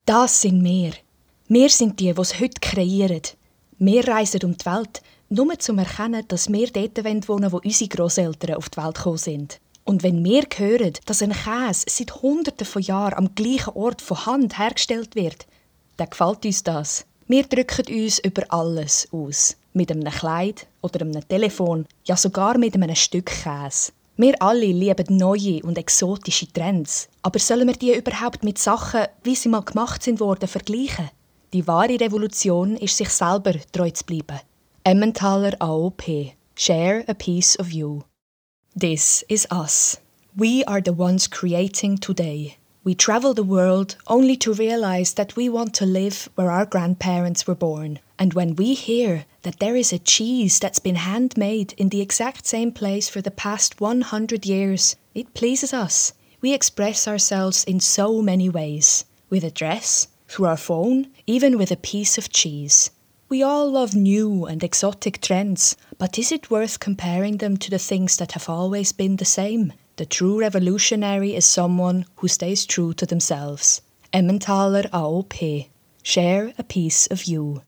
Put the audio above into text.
Das sind wir. Wir sind die es heute kreieren. Wir reisen um die Welt, nur zum Erkennen, dass wir dort wohnen wollen, wo unsere Grosseltern auf die Welt gekommen sind. Und wenn wir hören, dass ein Käse seit Hunderten von Jahren am gleichen Ort von Hand hergestellt wird, dann gefällt uns das. Wir drücken uns über alles aus. Mit einem Kleid oder einem Telefon, ja sogar mit einem Stück Käse. Wir alle lieben neue und exotische Trends. Aber sollen wir die überhaupt mit Sachen, wie sie mal gemacht worden, vergleichen? Die wahre Revolution ist, sich selber treu zu bleiben. Emmentaler AOP. Share a piece of you. This is us. We are the ones creating today. We travel the world only to realize that we want to live where our grandparents were born. And when we hear that there is a cheese that's been handmade in the exact same place for the past 100 years, it pleases us. We express ourselves in so many ways. With a dress, through our phone, even with a piece of cheese. We all love new and exotic trends, but is it worth comparing them to the things that have always been the same? The true revolutionary is someone who stays true to themselves. Emmentaler AOP. Share a piece of you.